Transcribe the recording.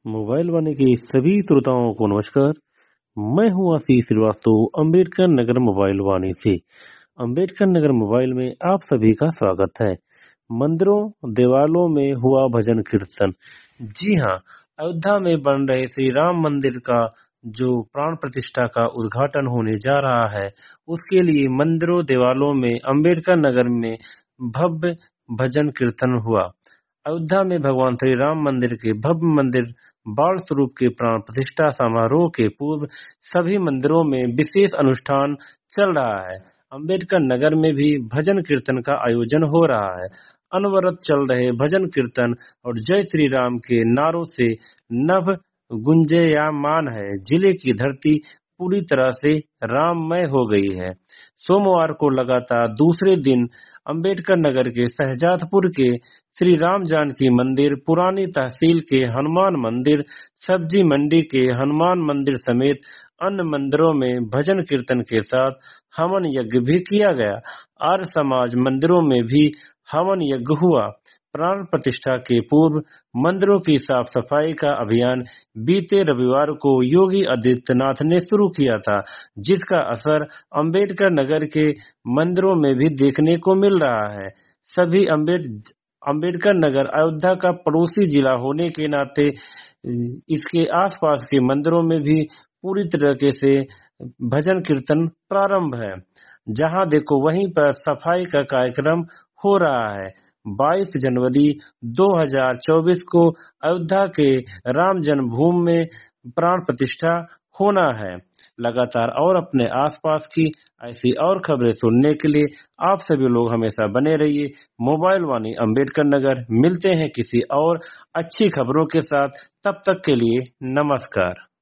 Mobile वाणी के सभी श्रोताओं को नमस्कार। मैं हूं आशीष श्रीवास्तव अंबेडकर नगर मोबाइल वाणी से। अंबेडकर नगर मोबाइल में आप सभी का स्वागत है। मंदिरों देवालयों में हुआ भजन कीर्तन। जी हां, अयोध्या में बन रहे श्री राम मंदिर का जो प्राण प्रतिष्ठा का उद्घाटन होने जा रहा है, उसके लिए मंदिरों देवालयों में अंबेडकर नगर में भव्य भजन कीर्तन हुआ। अयोध्या में भगवान श्री राम मंदिर के भव्य मंदिर बाल स्वरूप के प्राण प्रतिष्ठा समारोह के पूर्व सभी मंदिरों में विशेष अनुष्ठान चल रहा है। अंबेडकर नगर में भी भजन कीर्तन का आयोजन हो रहा है। अनवरत चल रहे भजन कीर्तन और जय श्री राम के नारों से नभ गुंजयमान है। जिले की धरती पूरी तरह से राममय हो गई है। सोमवार को लगातार दूसरे दिन अंबेडकर नगर के शहजादपुर के श्री राम जानकी मंदिर, पुरानी तहसील के हनुमान मंदिर, सब्जी मंडी के हनुमान मंदिर समेत अन्य मंदिरों में भजन कीर्तन के साथ हवन यज्ञ भी किया गया। आर्य समाज मंदिरों में भी हवन यज्ञ हुआ। प्राण प्रतिष्ठा के पूर्व मंदिरों की साफ सफाई का अभियान बीते रविवार को योगी आदित्यनाथ ने शुरू किया था, जिसका असर अंबेडकर नगर के मंदिरों में भी देखने को मिल रहा है। सभी अंबेडकर नगर अयोध्या का पड़ोसी जिला होने के नाते इसके आसपास के मंदिरों में भी पूरी तरीके से भजन कीर्तन प्रारंभ है। जहां देखो वहीं पर सफाई का कार्यक्रम हो रहा है। 22 जनवरी 2024 को अयोध्या के राम जन्मभूमि में प्राण प्रतिष्ठा होना है। लगातार और अपने आसपास की ऐसी और खबरें सुनने के लिए आप सभी लोग हमेशा बने रहिए मोबाइल वाणी अंबेडकर नगर। मिलते हैं किसी और अच्छी खबरों के साथ, तब तक के लिए नमस्कार।